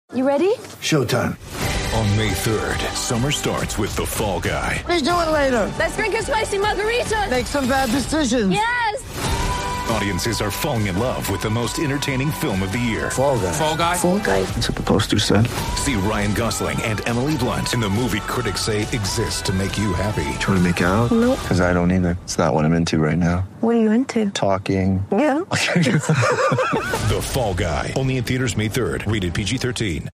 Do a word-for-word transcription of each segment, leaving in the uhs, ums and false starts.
You ready? Showtime. On May third, summer starts with The Fall Guy. Let's do it later. Let's drink a spicy margarita. Make some bad decisions. Yes! Audiences are falling in love with the most entertaining film of the year. Fall Guy. Fall Guy? Fall Guy. That's what the poster said. See Ryan Gosling and Emily Blunt in the movie critics say exists to make you happy. Trying to make it out? Nope. Because I don't either. It's not what I'm into right now. What are you into? Talking. Yeah. The Fall Guy. Only in theaters May third. Rated P G thirteen.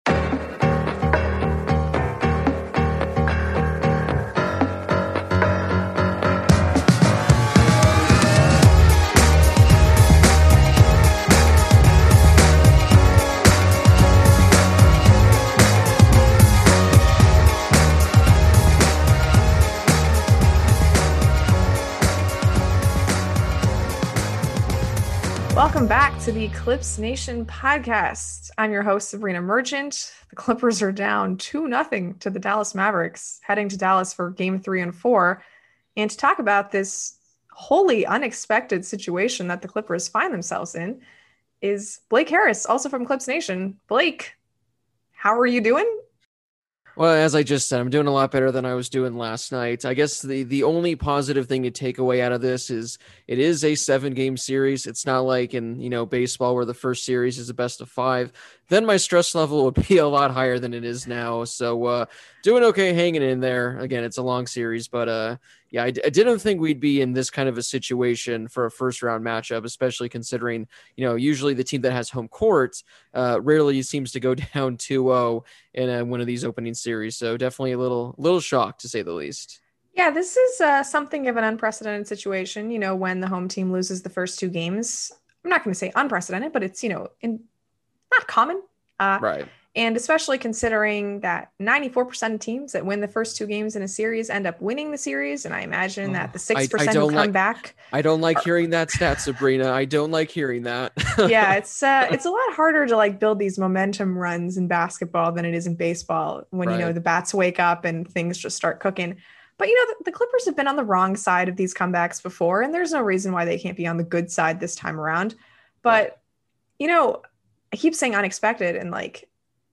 Welcome back to the Clips Nation podcast. I'm your host, Sabrina Merchant. The Clippers are down two nothing to the Dallas Mavericks, heading to Dallas for game three and four. And to talk about this wholly unexpected situation that the Clippers find themselves in is Blake Harris, also from Clips Nation. Blake, how are you doing? Well, as I just said, I'm doing a lot better than I was doing last night. I guess the, the only positive thing to take away out of this is it is a seven game series. It's not like in, you know, baseball where the first series is a best of five. Then my stress level would be a lot higher than it is now. So uh, doing okay, hanging in there. Again, it's a long series, but uh, yeah, I, I didn't think we'd be in this kind of a situation for a first round matchup, especially considering, you know, usually the team that has home court uh, rarely seems to go down two oh in uh, one of these opening series. So definitely a little, little shocked to say the least. Yeah, this is uh, something of an unprecedented situation, you know, when the home team loses the first two games. I'm not going to say unprecedented, but it's, you know, in, not common. Uh, right. And especially considering that ninety-four percent of teams that win the first two games in a series end up winning the series. And I imagine oh, that the six percent who come like, back. I don't like are, hearing that stat, Sabrina. I don't like hearing that. yeah, it's uh, it's a lot harder to like build these momentum runs in basketball than it is in baseball when, right. you know, the bats wake up and things just start cooking. But, you know, the, the Clippers have been on the wrong side of these comebacks before, and there's no reason why they can't be on the good side this time around. But, right. you know, I keep saying unexpected, and like,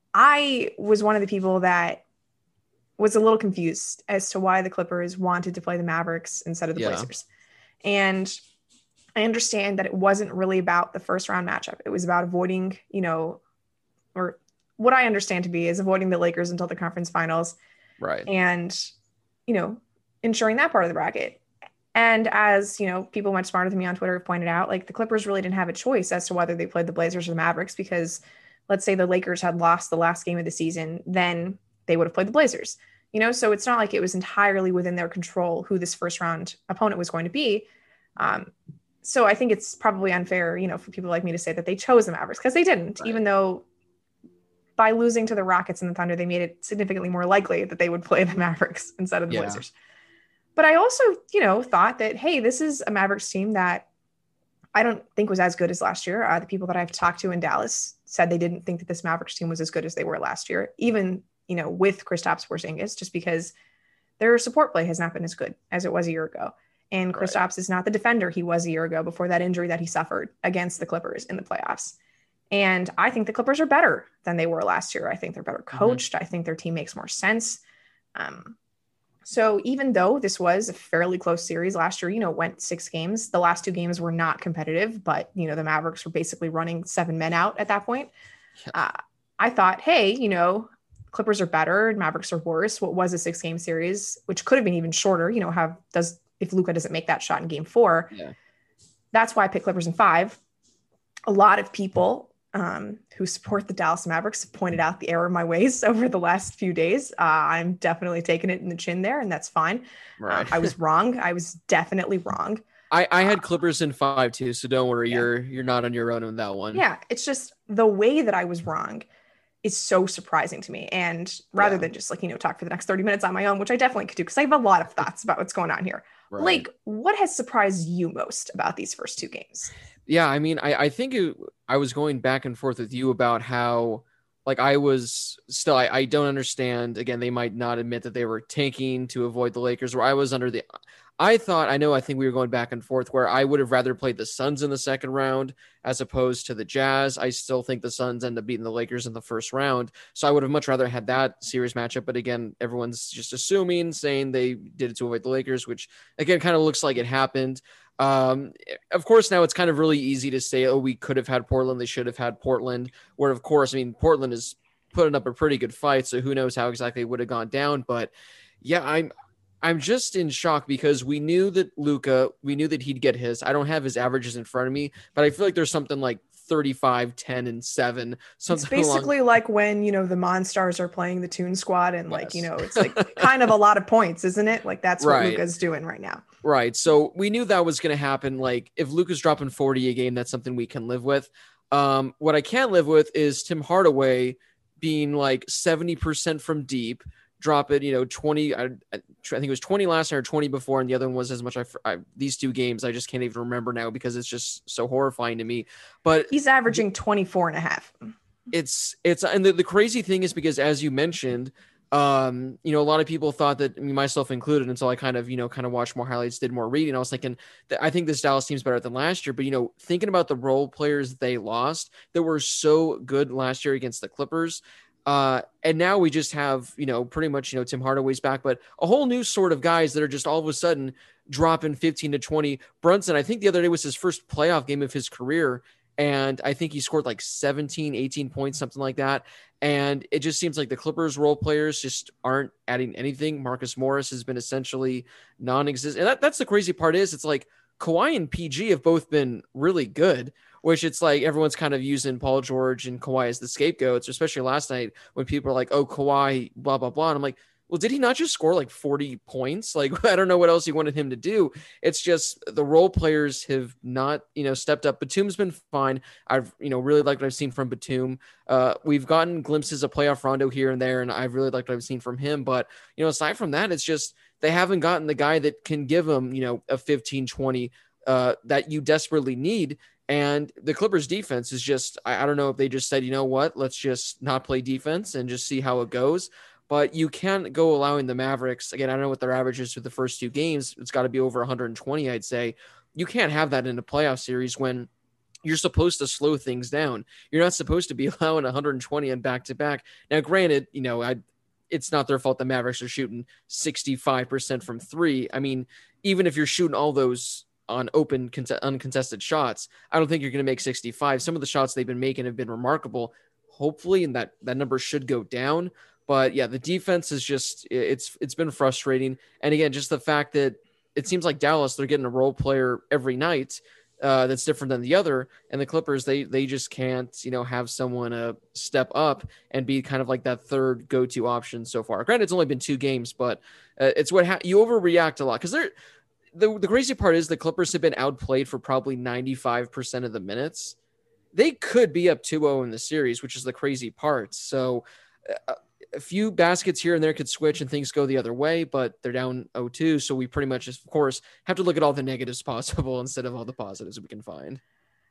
I was one of the people that was a little confused as to why the Clippers wanted to play the Mavericks instead of the yeah. Blazers. And I understand that it wasn't really about the first round matchup. It was about avoiding, you know, or what I understand to be is avoiding the Lakers until the conference finals. Right. And, you know, ensuring that part of the bracket. And as, you know, people much smarter than me on Twitter have pointed out, like the Clippers really didn't have a choice as to whether they played the Blazers or the Mavericks, because let's say the Lakers had lost the last game of the season, then they would have played the Blazers, you know? So it's not like it was entirely within their control who this first round opponent was going to be. Um, so I think it's probably unfair, you know, for people like me to say that they chose the Mavericks, because they didn't, right. even though by losing to the Rockets and the Thunder, they made it significantly more likely that they would play the Mavericks instead of the yeah. Blazers. But I also, you know, thought that, hey, this is a Mavericks team that I don't think was as good as last year. Uh, the people that I've talked to in Dallas said they didn't think that this Mavericks team was as good as they were last year, even, you know, with Kristaps Porzingis, just because their support play has not been as good as it was a year ago. And Kristaps right. is not the defender he was a year ago before that injury that he suffered against the Clippers in the playoffs. And I think the Clippers are better than they were last year. I think they're better coached. Mm-hmm. I think their team makes more sense. Um, So even though this was a fairly close series last year, you know, went six games, the last two games were not competitive, but, you know, the Mavericks were basically running seven men out at that point. Yeah. Uh, I thought, hey, you know, Clippers are better, Mavericks are worse. What was a six game series, which could have been even shorter, you know, have does if Luka doesn't make that shot in game four. Yeah. That's why I picked Clippers in five. A lot of people Um, who support the Dallas Mavericks have pointed out the error of my ways over the last few days. Uh, I'm definitely taking it in the chin there, and that's fine. Right. Uh, I was wrong. I was definitely wrong. I, I had Clippers in five too, so don't worry. Yeah. You're you're not on your own on that one. Yeah, it's just the way that I was wrong is so surprising to me. And rather yeah. than just like, you know, talk for the next thirty minutes on my own, which I definitely could do because I have a lot of thoughts about what's going on here. Right. Blake, what has surprised you most about these first two games? Yeah, I mean, I, I think it, I was going back and forth with you about how, like, I was still, I, I don't understand. Again, they might not admit that they were tanking to avoid the Lakers, where I was under the, I thought, I know, I think we were going back and forth where I would have rather played the Suns in the second round as opposed to the Jazz. I still think the Suns end up beating the Lakers in the first round. So I would have much rather had that series matchup. But again, everyone's just assuming, saying they did it to avoid the Lakers, which again, kind of looks like it happened. Um, of course, now it's kind of really easy to say, oh, we could have had Portland. They should have had Portland, where of course, I mean, Portland is putting up a pretty good fight. So who knows how exactly it would have gone down. But yeah, I'm, I'm just in shock because we knew that Luka, we knew that he'd get his. I don't have his averages in front of me, but I feel like there's something like thirty-five, ten, and seven. Something it's basically along... like when, you know, the Monstars are playing the Toon Squad and yes. like, you know, it's like kind of a lot of points, isn't it? Like that's what right. Luka's doing right now. Right. So we knew that was going to happen. Like if Luka's dropping forty a game, that's something we can live with. Um, what I can't live with is Tim Hardaway being like seventy percent from deep, drop it, you know, twenty, I, I think it was twenty last night or twenty before. And the other one was as much. I, I, these two games, I just can't even remember now because it's just so horrifying to me, but he's averaging twenty-four and a half. It's, it's, and the, the crazy thing is because as you mentioned, um, you know, a lot of people thought that, I mean, myself included, until I kind of, you know, kind of watched more highlights, did more reading. I was thinking that I think this Dallas team's better than last year, but you know, thinking about the role players they lost that were so good last year against the Clippers, Uh, and now we just have, you know, pretty much, you know, Tim Hardaway's back, but a whole new sort of guys that are just all of a sudden dropping fifteen to twenty. Brunson, I think the other day was his first playoff game of his career. And I think he scored like seventeen, eighteen points, something like that. And it just seems like the Clippers role players just aren't adding anything. Marcus Morris has been essentially non-existent. And that, that's the crazy part is it's like Kawhi and P G have both been really good, which it's like everyone's kind of using Paul George and Kawhi as the scapegoats, especially last night when people are like, oh, Kawhi, blah, blah, blah. And I'm like, well, did he not just score like forty points? Like, I don't know what else he wanted him to do. It's just the role players have not, you know, stepped up. Batum's been fine. I've, you know, really liked what I've seen from Batum. Uh, we've gotten glimpses of playoff Rondo here and there, and I've really liked what I've seen from him. But, you know, aside from that, it's just they haven't gotten the guy that can give them, you know, a fifteen, twenty uh, that you desperately need. And the Clippers defense is just, I, I don't know if they just said, you know what, let's just not play defense and just see how it goes. But you can't go allowing the Mavericks, again, I don't know what their average is for the first two games. It's got to be over one hundred twenty, I'd say. You can't have that in a playoff series when you're supposed to slow things down. You're not supposed to be allowing one hundred twenty on back-to-back. Now, granted, you know, I, it's not their fault the Mavericks are shooting sixty-five percent from three. I mean, even if you're shooting all those on open, uncontested shots, I don't think you're going to make sixty-five. Some of the shots they've been making have been remarkable, hopefully, and that, that number should go down. But yeah, the defense is just, it's it's been frustrating. And again, just the fact that it seems like Dallas, they're getting a role player every night uh, that's different than the other. And the Clippers, they they just can't, you know, have someone uh, step up and be kind of like that third go-to option so far. Granted, it's only been two games, but uh, it's what ha- you overreact a lot. Because they're the, the crazy part is the Clippers have been outplayed for probably ninety-five percent of the minutes. They could be up two oh in the series, which is the crazy part. So uh, a few baskets here and there could switch and things go the other way, but they're down oh two. So we pretty much, of course, have to look at all the negatives possible instead of all the positives we can find.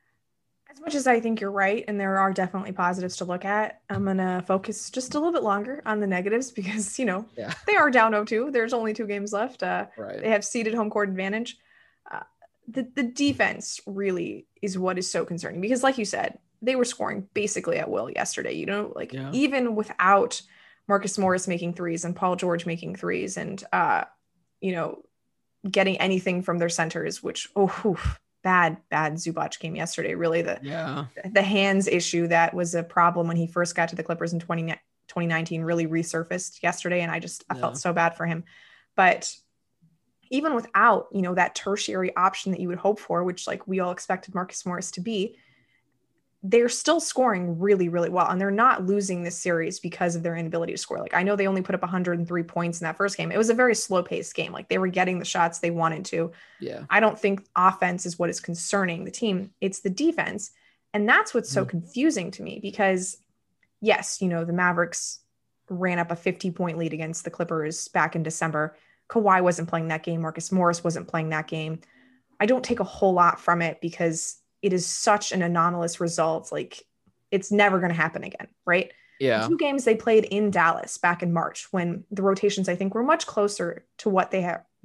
As much as I think you're right, and there are definitely positives to look at, I'm going to focus just a little bit longer on the negatives because, you know, yeah. they are down oh two. There's only two games left. Uh, right. They have seeded home court advantage. Uh, the, the defense really is what is so concerning because, like you said, they were scoring basically at will yesterday. You know, like yeah. even without Marcus Morris making threes and Paul George making threes and, uh, you know, getting anything from their centers, which, oh, whew, bad, bad Zubac game yesterday. Really the, yeah. the hands issue that was a problem when he first got to the Clippers in twenty nineteen really resurfaced yesterday. And I just, I yeah. felt so bad for him. But even without, you know, that tertiary option that you would hope for, which like we all expected Marcus Morris to be, they're still scoring really, really well. And they're not losing this series because of their inability to score. Like, I know they only put up one hundred three points in that first game. It was a very slow paced game. Like they were getting the shots they wanted to. Yeah. I don't think offense is what is concerning the team. It's the defense. And that's what's so mm. confusing to me because yes, you know, the Mavericks ran up a fifty point lead against the Clippers back in December. Kawhi wasn't playing that game. Marcus Morris wasn't playing that game. I don't take a whole lot from it because it is such an anomalous result. Like it's never going to happen again. Right. Yeah. The two games they played in Dallas back in March when the rotations, I think, were much closer to what they have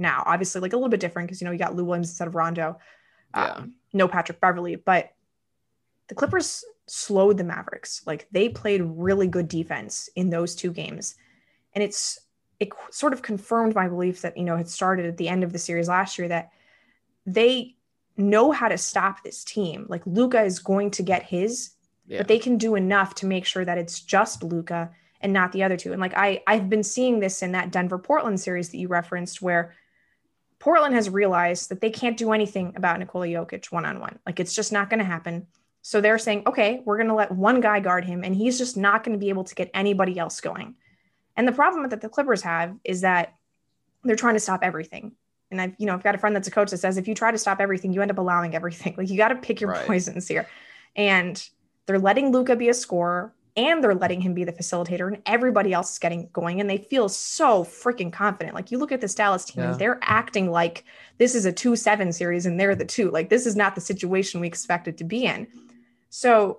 now. Obviously, like a little bit different because, you know, you got Lou Williams instead of Rondo. Yeah. Um, no Patrick Beverly, but the Clippers slowed the Mavericks. Like they played really good defense in those two games. And it's, it sort of confirmed my belief that, you know, had started at the end of the series last year that they know how to stop this team. Like Luka is going to get his, yeah. but they can do enough to make sure that it's just Luka and not the other two. And like, I, I've been seeing this in that Denver Portland series that you referenced, where Portland has realized that they can't do anything about Nikola Jokic one-on-one. Like it's just not going to happen. So they're saying, okay, we're going to let one guy guard him and he's just not going to be able to get anybody else going. And the problem that the Clippers have is that they're trying to stop everything. And I've, you know, I've got a friend that's a coach that says, if you try to stop everything, you end up allowing everything. Like you got to pick your right. poisons here. And they're letting Luka be a scorer and they're letting him be the facilitator and everybody else is getting going. And they feel so freaking confident. Like you look at this Dallas team, yeah. they're acting like this is a two seven series and they're the two. Like this is not the situation we expected to be in. So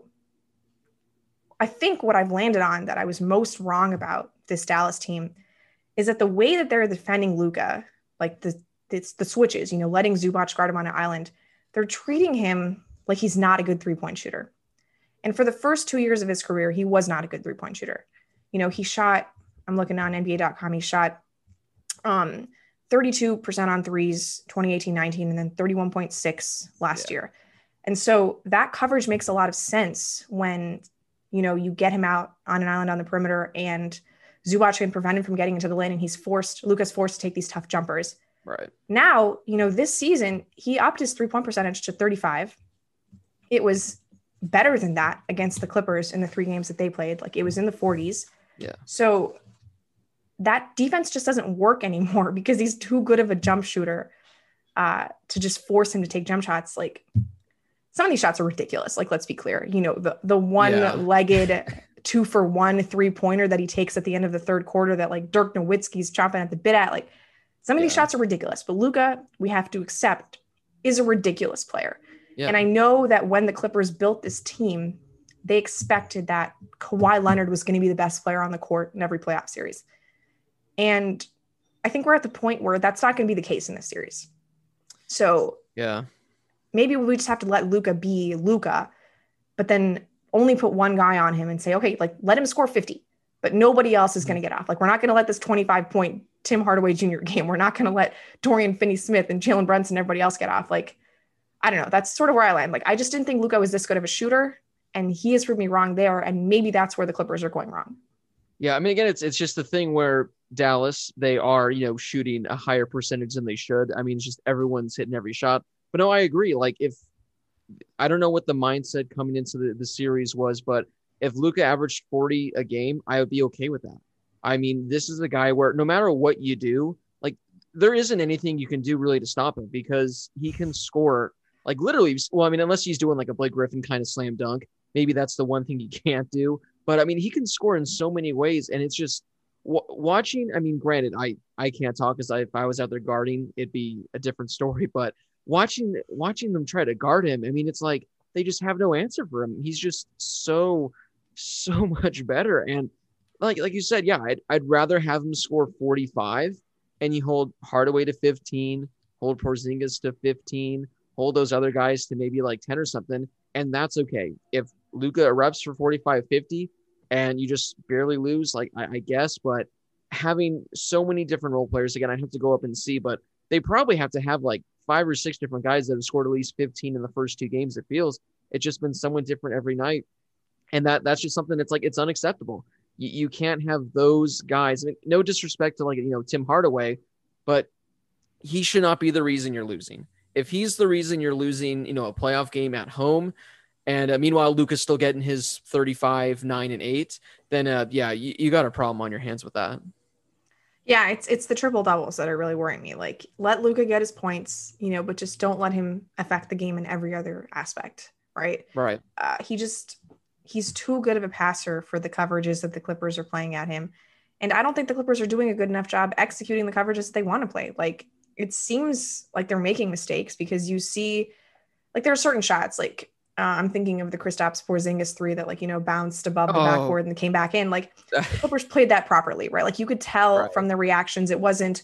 I think what I've landed on that I was most wrong about this Dallas team is that the way that they're defending Luka, like the it's the switches, you know, letting Zubac guard him on an island, they're treating him like he's not a good three-point shooter. And for the first two years of his career, he was not a good three-point shooter. You know, he shot, I'm looking on N B A dot com, he shot um, thirty-two percent on threes, twenty eighteen nineteen, and then thirty-one point six last yeah. year. And so that coverage makes a lot of sense when, you know, you get him out on an island on the perimeter and Zubac can prevent him from getting into the lane and he's forced, Luka's forced to take these tough jumpers. Right. Now, you know, this season, he upped his three-point percentage to thirty-five. It was better than that against the Clippers in the three games that they played. Like it was in the forties. Yeah. So that defense just doesn't work anymore because he's too good of a jump shooter uh, to just force him to take jump shots. Like some of these shots are ridiculous. Like, let's be clear, you know, the, the one yeah. legged two for one three pointer that he takes at the end of the third quarter that like Dirk Nowitzki's chomping at the bit at, like some of yeah. these shots are ridiculous, but Luka, we have to accept, is a ridiculous player. Yeah. And I know that when the Clippers built this team, they expected that Kawhi Leonard was going to be the best player on the court in every playoff series. And I think we're at the point where that's not going to be the case in this series. So yeah, maybe we just have to let Luka be Luka, but then only put one guy on him and say, okay, like let him score fifty, but nobody else is going to get off. Like we're not going to let this twenty-five point Tim Hardaway Junior game. We're not going to let Dorian Finney-Smith and Jalen Brunson and everybody else get off. Like, I don't know. That's sort of where I land. Like, I just didn't think Luka was this good of a shooter, and he has proved me wrong there. And maybe that's where the Clippers are going wrong. Yeah. I mean, again, it's, it's just the thing where Dallas, they are, you know, shooting a higher percentage than they should. I mean, it's just everyone's hitting every shot, but no, I agree. Like if, I don't know what the mindset coming into the, the series was, but if Luka averaged forty a game, I would be okay with that. I mean, this is a guy where no matter what you do, like there isn't anything you can do really to stop him because he can score like literally. Well, I mean, unless he's doing like a Blake Griffin kind of slam dunk, maybe that's the one thing he can't do. But I mean, he can score in so many ways. And it's just w- watching. I mean, granted, I, I can't talk because I, if I was out there guarding, it'd be a different story. But watching watching them try to guard him, I mean, it's like they just have no answer for him. He's just so, so much better. And Like like you said, yeah, I'd, I'd rather have him score forty-five and you hold Hardaway to fifteen, hold Porzingis to fifteen, hold those other guys to maybe like ten or something, and that's okay. If Luka erupts for forty-five, fifty and you just barely lose, like I, I guess, but having so many different role players, again, I'd have to go up and see, but they probably have to have like five or six different guys that have scored at least fifteen in the first two games. It feels it's just been someone different every night. And that that's just something that's like, it's unacceptable. You, you can't have those guys. I mean, no disrespect to like, you know, Tim Hardaway, but he should not be the reason you're losing. If he's the reason you're losing, you know, a playoff game at home, and uh, meanwhile, Luka's still getting his thirty-five, nine, and eight, then uh, yeah, you, you got a problem on your hands with that. Yeah, it's it's the triple doubles that are really worrying me. Like, let Luka get his points, you know, but just don't let him affect the game in every other aspect, right? Right. Uh, he just he's too good of a passer for the coverages that the Clippers are playing at him, and I don't think the Clippers are doing a good enough job executing the coverages that they want to play. Like, it seems like they're making mistakes because you see, like, there are certain shots, like uh, I'm thinking of the Kristaps Porzingis three that, like, you know, bounced above the oh. backboard and came back in. Like, the Clippers played that properly, right? Like, you could tell right. from the reactions, it wasn't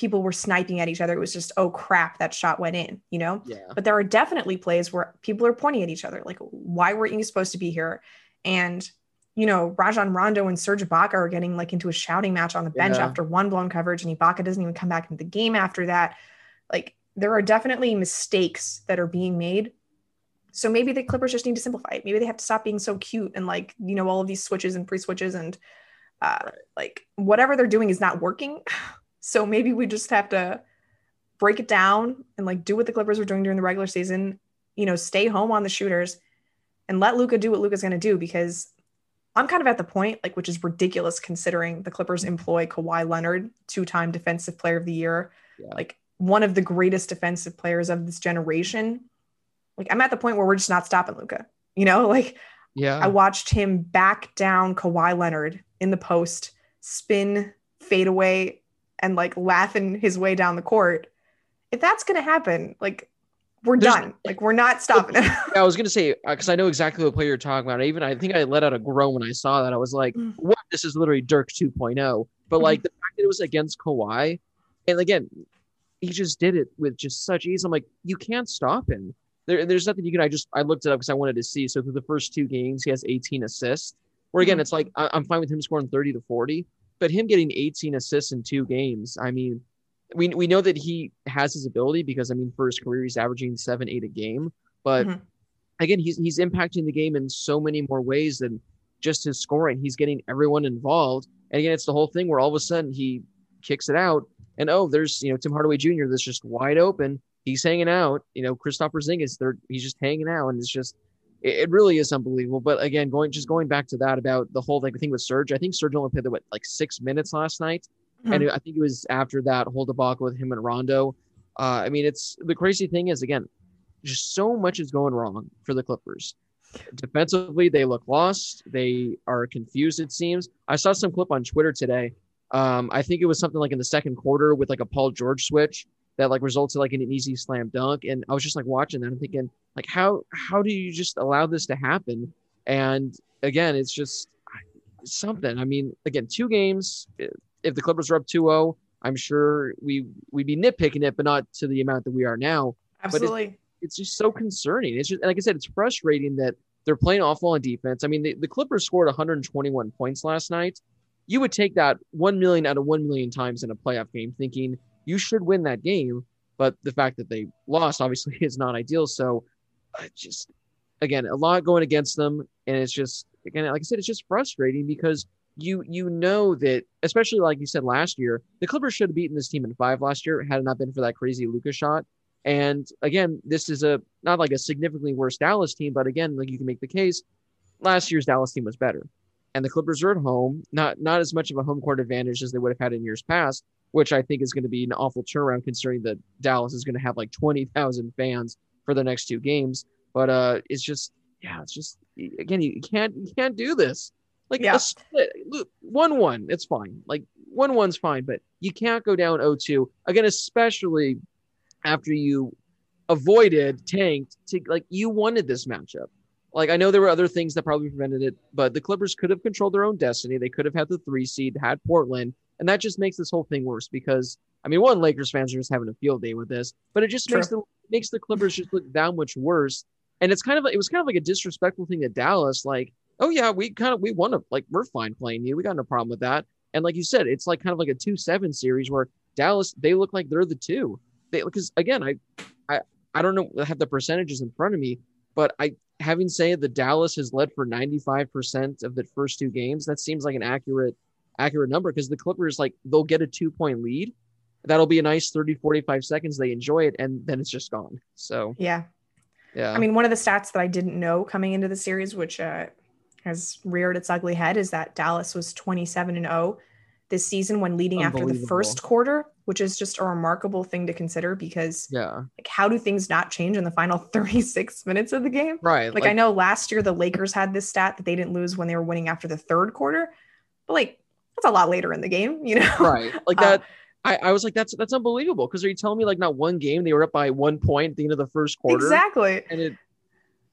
people were sniping at each other. It was just, oh crap, that shot went in, you know? Yeah. But there are definitely plays where people are pointing at each other. Like, why weren't you supposed to be here? And, you know, Rajon Rondo and Serge Ibaka are getting like into a shouting match on the bench Yeah. after one blown coverage, and Ibaka doesn't even come back into the game after that. Like, there are definitely mistakes that are being made. So maybe the Clippers just need to simplify it. Maybe they have to stop being so cute and like, you know, all of these switches and pre-switches and uh, right. like whatever they're doing is not working. So maybe we just have to break it down and like do what the Clippers were doing during the regular season, you know, stay home on the shooters and let Luka do what Luka's going to do, because I'm kind of at the point, like, which is ridiculous considering the Clippers employ Kawhi Leonard, two-time defensive player of the year, yeah. like one of the greatest defensive players of this generation. Like, I'm at the point where we're just not stopping Luka, you know, like, yeah, I watched him back down Kawhi Leonard in the post, spin, fade away, and like laughing his way down the court. If that's going to happen, like, we're There's, done. Like, we're not stopping it. I was going to say, because uh, I know exactly what player you're talking about. I even, I think I let out a groan when I saw that. I was like, mm. what? This is literally Dirk two point oh. But mm-hmm. like the fact that it was against Kawhi, and again, he just did it with just such ease. I'm like, you can't stop him. There, there's nothing you can. I just I looked it up because I wanted to see. So through the first two games, he has eighteen assists. Where again, mm-hmm. it's like I, I'm fine with him scoring thirty to forty, but him getting eighteen assists in two games. I mean, we we know that he has his ability because I mean, for his career, he's averaging seven, eight a game. But mm-hmm. again, he's he's impacting the game in so many more ways than just his scoring. He's getting everyone involved, and again, it's the whole thing where all of a sudden he kicks it out, and oh, there's you know Tim Hardaway Junior that's just wide open. He's hanging out, you know, Kristaps Porzingis, they're, he's just hanging out. And it's just, it, it really is unbelievable. But again, going, just going back to that about the whole like, thing with Serge, I think Serge only played what, like six minutes last night. Mm-hmm. And I think it was after that whole debacle with him and Rondo. Uh, I mean, it's the crazy thing is, again, just so much is going wrong for the Clippers. Defensively, they look lost. They are confused, it seems. I saw some clip on Twitter today. Um, I think it was something like in the second quarter with like a Paul George switch that like resulted like in an easy slam dunk. And I was just like watching that and thinking like, how, how do you just allow this to happen? And again, it's just something. I mean, again, two games, if the Clippers are up two oh, I'm sure we, we'd be nitpicking it, but not to the amount that we are now. Absolutely. But it's, it's just so concerning. It's just, like I said, it's frustrating that they're playing awful on defense. I mean, the, the Clippers scored one hundred twenty-one points last night. You would take that one million out of one million times in a playoff game thinking, you should win that game, but the fact that they lost obviously is not ideal. So uh, just, again, a lot going against them. And it's just, again, like I said, it's just frustrating because you, you know that, especially like you said last year, the Clippers should have beaten this team in five last year had it not been for that crazy Luka shot. And again, this is a, not like a significantly worse Dallas team, but again, like you can make the case, last year's Dallas team was better. And the Clippers are at home, not, not as much of a home court advantage as they would have had in years past, which I think is going to be an awful turnaround considering that Dallas is going to have like twenty thousand fans for the next two games. But uh, it's just, yeah, it's just, again, you can't, you can't do this. Like yeah. a split, look, one one, it's fine. Like one one's fine, but you can't go down oh two. Again, especially after you avoided, tanked, to, like you wanted this matchup. Like, I know there were other things that probably prevented it, but the Clippers could have controlled their own destiny. They could have had the three seed, had Portland, and that just makes this whole thing worse because, I mean, one, Lakers fans are just having a field day with this, but it just True. makes the makes the Clippers just look that much worse. And it's kind of, it was kind of like a disrespectful thing to Dallas, like, oh yeah, we kind of, we want to, like, we're fine playing you. We got no problem with that. And like you said, it's like kind of like a two seven series where Dallas, they look like they're the two. They, because again, I, I, I don't know, I have the percentages in front of me, but I, having said that Dallas has led for ninety-five percent of the first two games, that seems like an accurate, accurate number because the Clippers, like, they'll get a two point lead. That'll be a nice thirty, forty-five seconds. They enjoy it. And then it's just gone. So, yeah. Yeah. I mean, one of the stats that I didn't know coming into the series, which uh, has reared its ugly head, is that Dallas was twenty-seven and oh this season when leading after the first quarter, which is just a remarkable thing to consider because yeah, like, how do things not change in the final thirty-six minutes of the game? Right. Like, like I know last year the Lakers had this stat that they didn't lose when they were winning after the third quarter, but like that's a lot later in the game, you know? Right. Like that. Uh, I, I was like, that's that's unbelievable because are you telling me like not one game they were up by one point at the end of the first quarter? Exactly. And it,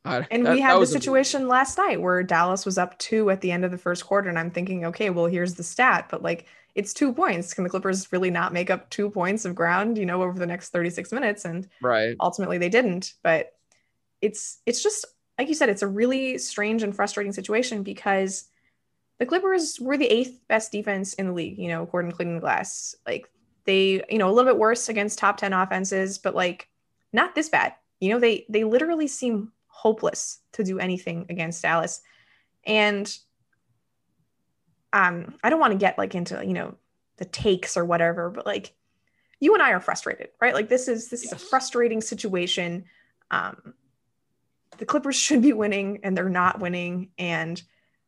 I, And that, we had that the was situation last night where Dallas was up two at the end of the first quarter. And I'm thinking, okay, well, here's the stat, but like it's two points. Can the Clippers really not make up two points of ground, you know, over the next thirty-six minutes? And right. ultimately they didn't. But it's it's just like you said, it's a really strange and frustrating situation because the Clippers were the eighth best defense in the league, you know, according to Cleaning the Glass. Like they, you know, a little bit worse against top ten offenses, but like not this bad. You know, they they literally seem hopeless to do anything against Dallas. And um, I don't want to get like into, you know, the takes or whatever, but like you and I are frustrated, right? Like this is this yes. is a frustrating situation. Um, the Clippers should be winning and they're not winning. And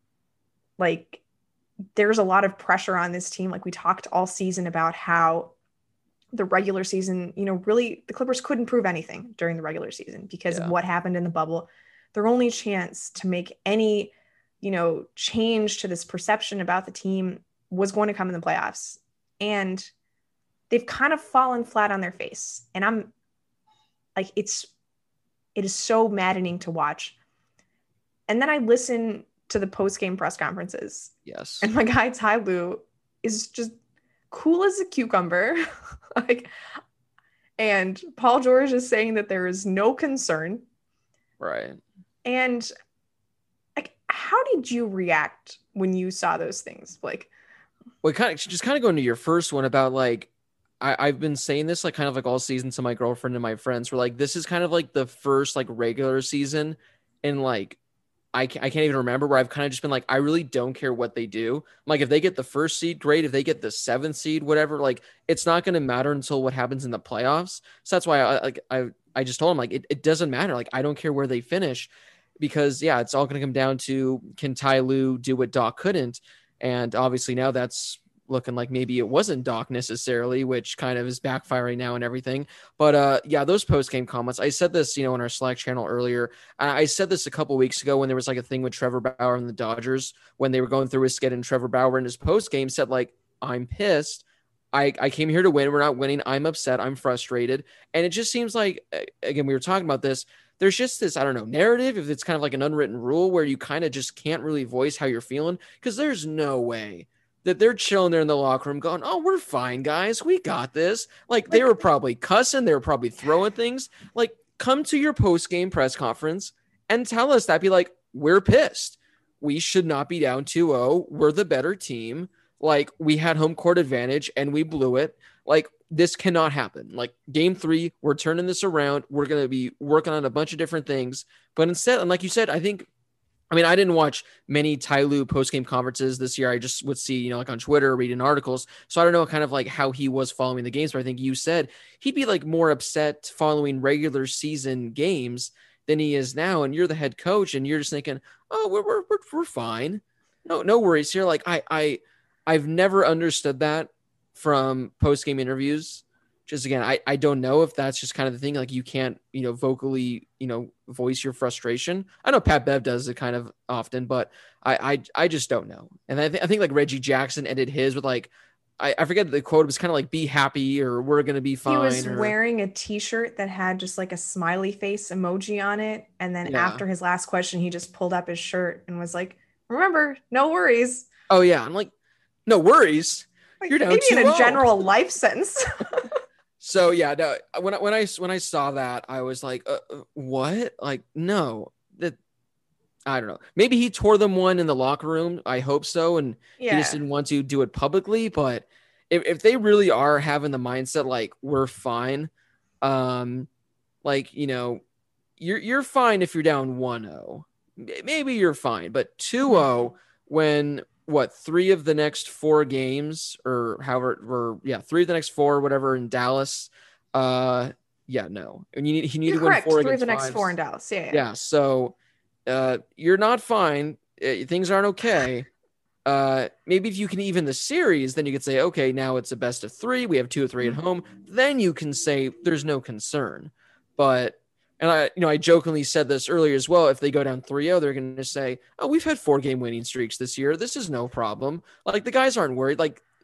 like there's a lot of pressure on this team. Like we talked all season about how the regular season, you know, really the Clippers couldn't prove anything during the regular season because yeah. of what happened in the bubble. Their only chance to make any, you know, change to this perception about the team was going to come in the playoffs. And they've kind of fallen flat on their face. And I'm like, it's, it is so maddening to watch. And then I listen to the post-game press conferences. Yes. And my guy, Ty Lue, is just cool as a cucumber. Like, and Paul George is saying that there is no concern. Right. And like, how did you react when you saw those things? Like, well, kind of just kind of going to your first one about like, I, I've been saying this like kind of like all season to my girlfriend and my friends. We're like, this is kind of like the first like regular season, and like I can't, I can't even remember where I've kind of just been like, I really don't care what they do. Like if they get the first seed, great. If they get the seventh seed, whatever, like it's not going to matter until what happens in the playoffs. So that's why I like I I just told him like it, it doesn't matter. Like I don't care where they finish, because yeah, it's all going to come down to can Ty Lue do what Doc couldn't, and obviously now that's looking like maybe it wasn't Doc necessarily, which kind of is backfiring now and everything. But uh, yeah, those post-game comments, I said this, you know, in our Slack channel earlier. I said this a couple weeks ago when there was like a thing with Trevor Bauer and the Dodgers, when they were going through his skid, and Trevor Bauer in his post-game said like, I'm pissed. I, I came here to win. We're not winning. I'm upset. I'm frustrated. And it just seems like, again, we were talking about this. There's just this, I don't know, narrative, if it's kind of like an unwritten rule where you kind of just can't really voice how you're feeling, because there's no way that they're chilling there in the locker room going, oh, we're fine, guys. We got this. Like, they were probably cussing. They were probably throwing things. Like, come to your post-game press conference and tell us that. Be like, we're pissed. We should not be down two oh. We're the better team. Like, we had home court advantage and we blew it. Like, this cannot happen. Like, game three, we're turning this around. We're going to be working on a bunch of different things. But instead, and like you said, I think, I mean, I didn't watch many Ty Lue post-game conferences this year. I just would see, you know, like on Twitter, reading articles. So I don't know kind of like how he was following the games, but I think you said he'd be like more upset following regular season games than he is now. And you're the head coach and you're just thinking, oh, we're, we're, we're, we're fine. No, no worries here. Like I, I, I've never understood that from post-game interviews. Just again, I, I don't know if that's just kind of the thing. Like you can't, you know, vocally, you know, voice your frustration. I know Pat Bev does it kind of often, but I I, I just don't know. And I, th- I think like Reggie Jackson ended his with like, I, I forget the quote. It was kind of like, be happy or we're going to be fine. He was or, wearing a t-shirt that had just like a smiley face emoji on it. And then yeah. after his last question, he just pulled up his shirt and was like, remember, no worries. Oh yeah. I'm like, no worries. Like, You're down maybe in a two oh. general life sentence. So yeah, no, when I, when I when I saw that, I was like, uh, "What? Like, no, that I don't know. Maybe he tore them one in the locker room. I hope so, and yeah. he just didn't want to do it publicly. But if if they really are having the mindset like we're fine, um, like you know, you're you're fine if you're down one oh. Maybe you're fine, but two oh when what three of the next four games or however were yeah three of the next four whatever in Dallas uh yeah no and you need you need you're to win correct. four three of the next fives. four in Dallas yeah, yeah yeah so uh you're not fine, uh, things aren't okay. Uh maybe if you can even the series, then you could say okay, now it's a best of three, we have two or three at home, then you can say there's no concern. But and I, you know, I jokingly said this earlier as well. If they go down three oh, they're going to say, oh, we've had four game winning streaks this year. This is no problem. Like the guys aren't worried. Like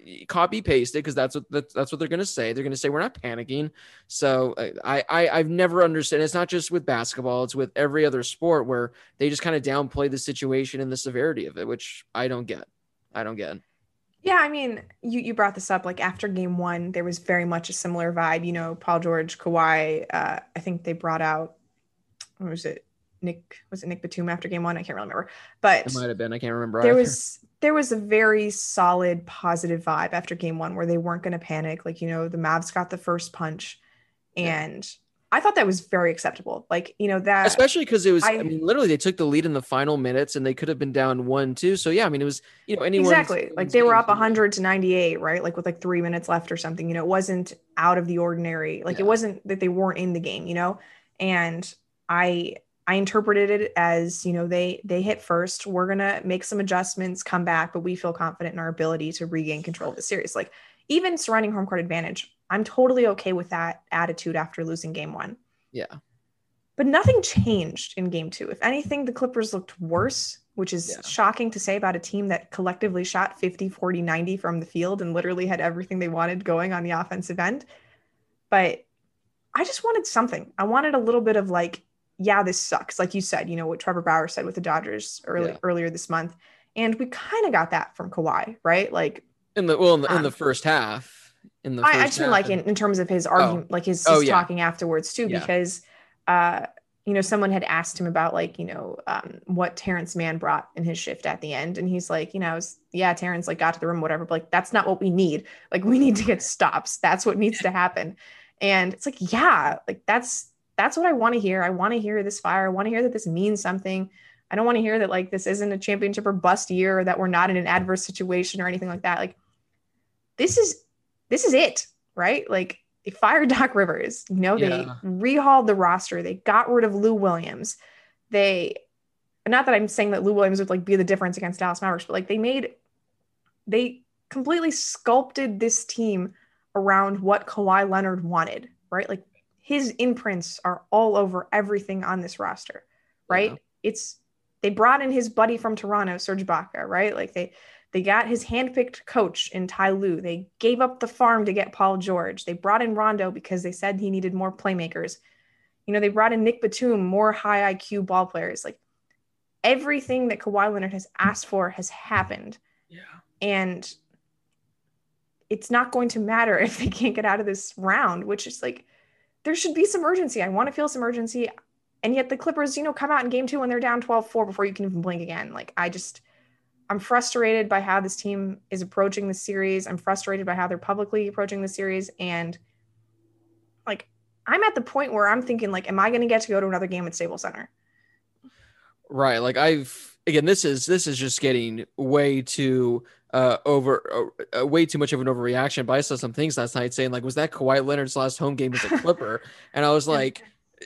copy paste it because that's what that's, that's what they're going to say. They're going to say we're not panicking. So I, I I've never understood. It's not just with basketball; it's with every other sport where they just kind of downplay the situation and the severity of it, which I don't get. I don't get. Yeah, I mean, you you brought this up. Like after game one, there was very much a similar vibe. You know, Paul George, Kawhi. Uh, I think they brought out. What was it? Nick was it Nick Batum after game one? I can't really remember, but it might have been. I can't remember. There either. was there was a very solid positive vibe after game one where they weren't going to panic. Like, you know, the Mavs got the first punch, and yeah. I thought that was very acceptable. Like, you know, that especially because it was. I, I, I mean, literally, they took the lead in the final minutes, and they could have been down one, two. So yeah, I mean, it was you know anyone exactly like they were up one hundred to ninety-eight, right? Like with like three minutes left or something. You know, it wasn't out of the ordinary. Like yeah. It wasn't that they weren't in the game. You know, and I. I interpreted it as, you know, they they hit first. We're going to make some adjustments, come back, but we feel confident in our ability to regain control of the series. Like even surrounding home court advantage, I'm totally okay with that attitude after losing game one. Yeah. But nothing changed in game two. If anything, the Clippers looked worse, which is yeah. shocking to say about a team that collectively shot fifty, forty, ninety from the field and literally had everything they wanted going on the offensive end. But I just wanted something. I wanted a little bit of like, yeah, this sucks. Like you said, you know, what Trevor Bauer said with the Dodgers early, yeah. earlier this month. And we kind of got that from Kawhi, right? Like in the, well, in the, um, in the first half, in the, first I, I just mean like in, in terms of his argument, oh. like his, his oh, yeah. talking afterwards too, yeah. because, uh, you know, someone had asked him about like, you know, um, what Terrence Mann brought in his shift at the end. And he's like, you know, was, yeah, Terrence like got to the rim, whatever, but like, that's not what we need. Like we need to get stops. That's what needs to happen. And it's like, yeah, like that's, That's what I want to hear. I want to hear this fire. I want to hear that this means something. I don't want to hear that like this isn't a championship or bust year or that we're not in an adverse situation or anything like that. Like this is this is it, right? Like they fired Doc Rivers. You know, they yeah. rehauled the roster. They got rid of Lou Williams. They not that I'm saying that Lou Williams would like be the difference against Dallas Mavericks, but like they made they completely sculpted this team around what Kawhi Leonard wanted, right? Like his imprints are all over everything on this roster, right? Yeah. It's they brought in his buddy from Toronto, Serge Ibaka, right? Like they they got his handpicked coach in Ty Lue. They gave up the farm to get Paul George. They brought in Rondo because they said he needed more playmakers. You know, they brought in Nick Batum, more high I Q ball players. Like everything that Kawhi Leonard has asked for has happened. Yeah. And it's not going to matter if they can't get out of this round, which is like, there should be some urgency. I want to feel some urgency. And yet the Clippers, you know, come out in game two when they're down twelve four before you can even blink again. Like, I just, I'm frustrated by how this team is approaching the series. I'm frustrated by how they're publicly approaching the series. And like, I'm at the point where I'm thinking, like, am I going to get to go to another game at Staples Center? Right. Like I've, again, this is, this is just getting way too uh, over, uh, way too much of an overreaction. But I saw some things last night saying like, was that Kawhi Leonard's last home game as a Clipper? And I was like,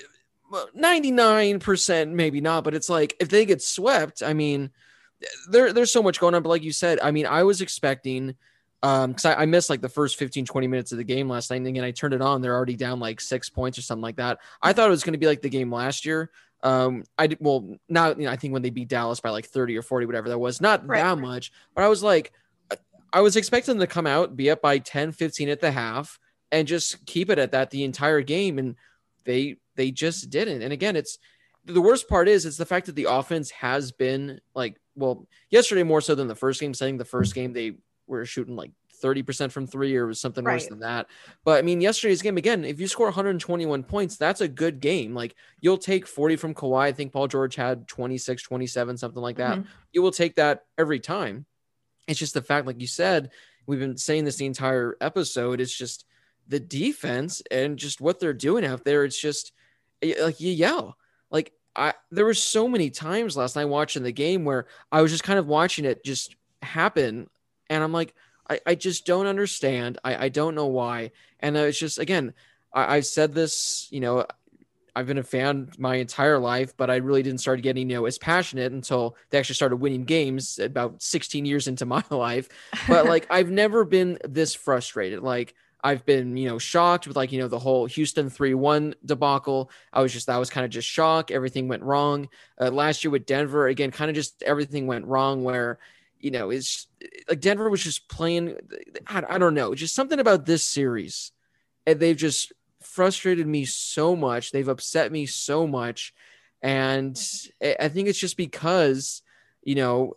ninety-nine percent, maybe not. But it's like, if they get swept, I mean, there, there's so much going on. But like you said, I mean, I was expecting, um, cause I, I missed like the first fifteen, twenty minutes of the game last night. And again, I turned it on. They're already down like six points or something like that. I thought it was going to be like the game last year. Um, I did well now, you know, I think when they beat Dallas by like thirty or forty, whatever that was, not right. that much, but I was like, I was expecting them to come out, be up by ten, fifteen at the half and just keep it at that the entire game. And they, they just didn't. And again, it's the worst part is, it's the fact that the offense has been like, well, yesterday more so than the first game, saying the first game, they were shooting like thirty percent from three or something right. worse than that. But I mean, yesterday's game, again, if you score one hundred twenty-one points, that's a good game. Like you'll take forty from Kawhi. I think Paul George had twenty-six, twenty-seven, something like that. Mm-hmm. You will take that every time. It's just the fact, like you said, we've been saying this the entire episode. It's just the defense and just what they're doing out there. It's just like you yell. Like I, there were so many times last night watching the game where I was just kind of watching it just happen. And I'm like, I, I just don't understand. I, I don't know why. And uh, it's just, again, I, I've said this, you know, I've been a fan my entire life, but I really didn't start getting, you know, as passionate until they actually started winning games about sixteen years into my life. But like, I've never been this frustrated. Like I've been, you know, shocked with like, you know, the whole Houston three one debacle. I was just, that was kind of just shock. Everything went wrong. Uh, last year with Denver, again, kind of just everything went wrong where you know, is like Denver was just playing. I, I don't know, just something about this series. And they've just frustrated me so much. They've upset me so much. And I think it's just because, you know,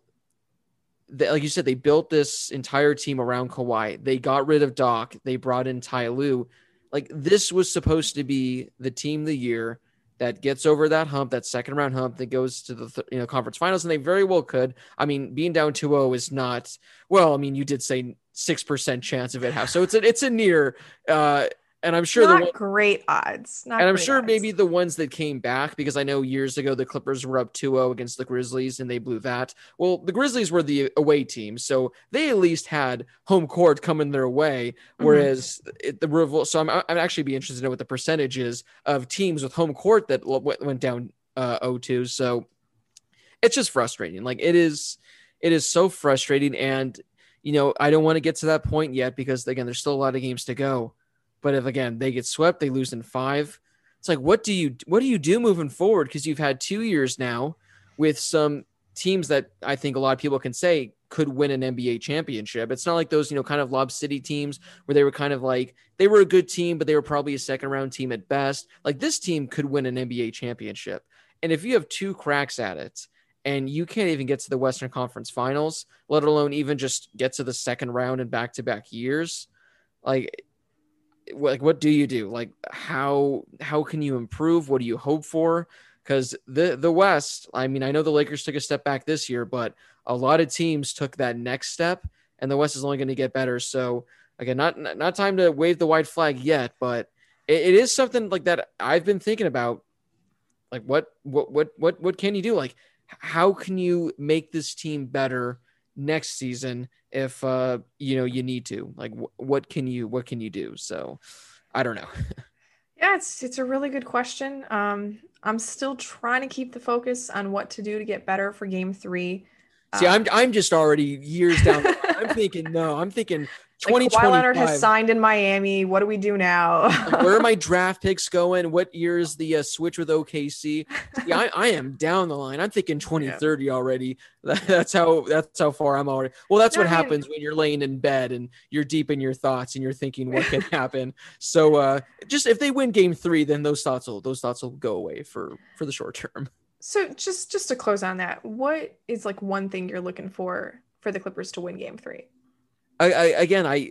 they, like you said, they built this entire team around Kawhi. They got rid of Doc. They brought in Ty Lue. Like, this was supposed to be the team of the year that gets over that hump, that second round hump, that goes to the th- you know conference finals, and they very well could. I mean, being down two oh is not, well, I mean, you did say six percent chance of it have. So it's a, it's a near, uh, and I'm sure not the one, great odds. Not and I'm great sure odds. maybe the ones that came back, because I know years ago the Clippers were up two oh against the Grizzlies and they blew that. Well, the Grizzlies were the away team, so they at least had home court coming their way, whereas mm-hmm. it, the Revol- so I'm I'm actually be interested in what the percentage is of teams with home court that went down uh, oh two. So it's just frustrating. Like, it is, it is so frustrating, and you know I don't want to get to that point yet because again, there's still a lot of games to go. But if, again, they get swept, they lose in five. It's like, what do you what do you do moving forward? Because you've had two years now with some teams that I think a lot of people can say could win an N B A championship. It's not like those, you know, kind of Lob City teams where they were kind of like, they were a good team, but they were probably a second round team at best. Like, this team could win an N B A championship. And if you have two cracks at it and you can't even get to the Western Conference Finals, let alone even just get to the second round in back-to-back years, like, like what do you do? Like, how how can you improve? What do you hope for? Because the the West, I mean, I know the Lakers took a step back this year, but a lot of teams took that next step, and the West is only going to get better. So again, not not time to wave the white flag yet, but it, it is something like that I've been thinking about. Like, what what what what what can you do? Like, how can you make this team better next season if uh you know you need to? Like, wh- what can you what can you do? So I don't know. Yeah, it's it's a really good question. um I'm still trying to keep the focus on what to do to get better for game three. See, uh, I'm I'm just already years down. I'm thinking no I'm thinking twenty like, Kawhi Leonard has twenty-five. signed in Miami. What do we do now? Like, where are my draft picks going? What year is the uh, switch with O K C? See, I, I am down the line. I'm thinking twenty thirty yeah. already. That's how that's how far I'm already. Well, that's no, what I mean, happens when you're laying in bed and you're deep in your thoughts and you're thinking what can happen. So uh, just if they win game three, then those thoughts will those thoughts will go away for for the short term. So just just to close on that, what is like one thing you're looking for for the Clippers to win game three? I, I again I.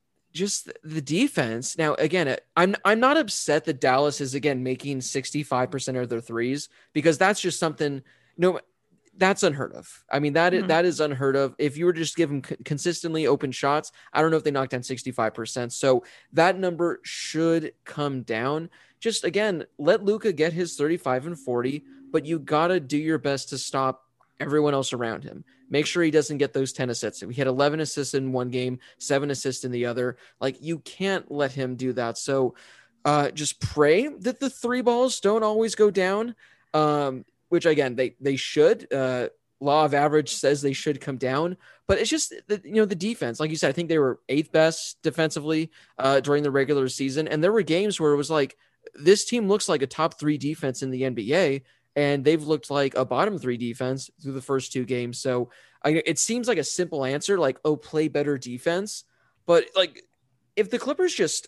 Just the defense. Now, again, I'm I'm not upset that Dallas is again making sixty-five percent of their threes, because that's just something. No, that's unheard of. I mean, that mm-hmm. is, that is unheard of. If you were to just give them consistently open shots, I don't know if they knocked down sixty-five percent. So that number should come down. Just again, let Luka get his thirty-five and forty, but you gotta do your best to stop everyone else around him. Make sure he doesn't get those ten assists. We had eleven assists in one game, seven assists in the other. Like, you can't let him do that. So uh, just pray that the three balls don't always go down, um, which again, they, they should. Uh, law of average says they should come down, but it's just, the, you know, the defense, like you said, I think they were eighth best defensively uh, during the regular season. And there were games where it was like, this team looks like a top three defense in the N B A, and they've looked like a bottom three defense through the first two games. So I, it seems like a simple answer, like, oh, play better defense. But like, if the Clippers just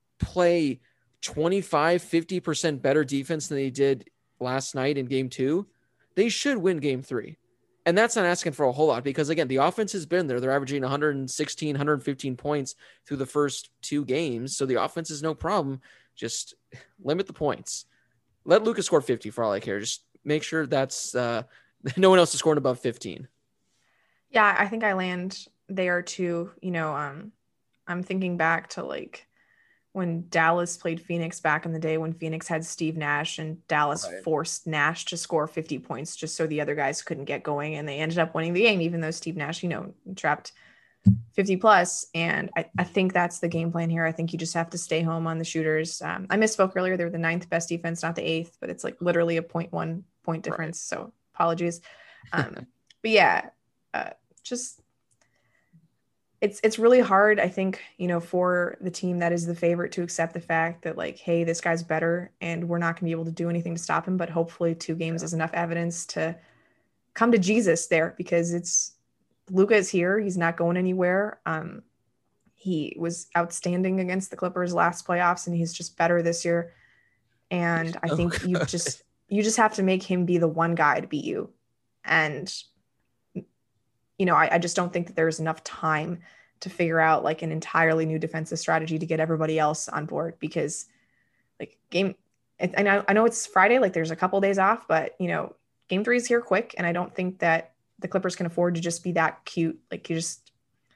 play twenty-five, fifty percent better defense than they did last night in game two, they should win game three. And that's not asking for a whole lot, because again, the offense has been there. They're averaging one sixteen, one fifteen points through the first two games. So the offense is no problem. Just limit the points. Let Luka score fifty for all I care. Just make sure that's uh, no one else is scoring above fifteen. Yeah, I think I land there too. You know, um, I'm thinking back to like when Dallas played Phoenix back in the day, when Phoenix had Steve Nash and Dallas right. forced Nash to score fifty points just so the other guys couldn't get going. And they ended up winning the game, even though Steve Nash, you know, trapped fifty plus. And I, I think that's the game plan here. I think you just have to stay home on the shooters. Um, I misspoke earlier. They're the ninth best defense, not the eighth, but it's like literally a point one point difference. Right. So apologies. Um, but yeah, uh, just, it's, it's really hard, I think, you know, for the team that is the favorite to accept the fact that like, hey, this guy's better and we're not going to be able to do anything to stop him. But hopefully two games yeah. is enough evidence to come to Jesus there, because it's, Luka is here. He's not going anywhere. Um, he was outstanding against the Clippers last playoffs, and he's just better this year. And I think you just you just have to make him be the one guy to beat you. And you know, I, I just don't think that there's enough time to figure out like an entirely new defensive strategy to get everybody else on board, because like game, I know, I know it's Friday, like there's a couple days off, but you know, game three is here quick. And I don't think that the Clippers can afford to just be that cute. Like you just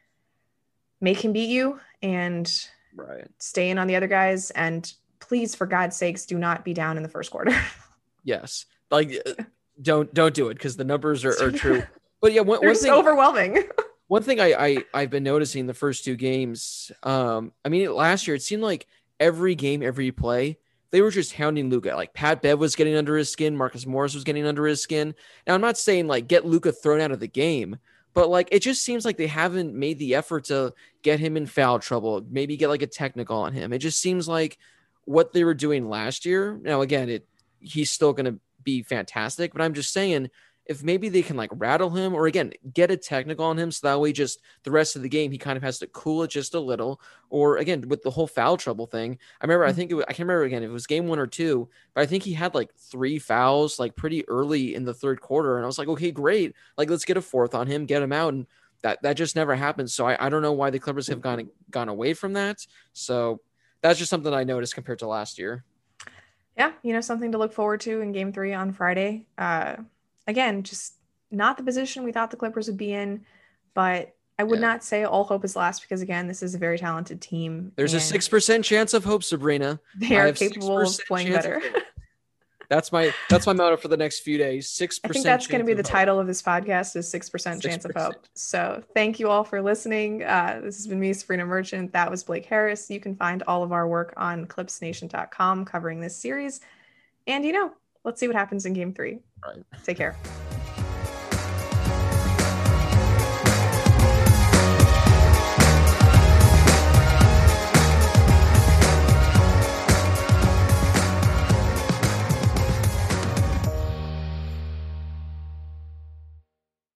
make him beat you and right. stay in on the other guys. And please, for God's sakes, do not be down in the first quarter. Yes. Like don't, don't do it, because the numbers are, are true. But yeah, one, They're one just thing, overwhelming. One thing I, I I've been noticing the first two games. Um, I mean, last year it seemed like every game, every play, they were just hounding Luka. Like Pat Bev was getting under his skin, Marcus Morris was getting under his skin. Now I'm not saying like get Luka thrown out of the game, but like it just seems like they haven't made the effort to get him in foul trouble. Maybe get like a technical on him. It just seems like what they were doing last year. Now again, it he's still going to be fantastic, but I'm just saying, if maybe they can like rattle him or again, get a technical on him. So that way just the rest of the game, he kind of has to cool it just a little, or again, with the whole foul trouble thing. I remember, I think it was, I can't remember again if it was game one or two, but I think he had like three fouls, like pretty early in the third quarter. And I was like, okay, great. Like, let's get a fourth on him, get him out. And that, that just never happened. So I, I don't know why the Clippers have gone, gone away from that. So that's just something I noticed compared to last year. Yeah. You know, something to look forward to in game three on Friday. Uh, Again, just not the position we thought the Clippers would be in, but I would yeah. not say all hope is lost, because again, this is a very talented team. There's a six percent chance of hope, Sabrina. They are capable of playing better. That's my that's my motto for the next few days. Six percent. I think that's going to be the hope. title of this podcast: is six percent chance of hope. So thank you all for listening. Uh, this has been me, Sabrina Merchant. That was Blake Harris. You can find all of our work on clips nation dot com covering this series, and you know. Let's see what happens in game three. All right. Take care.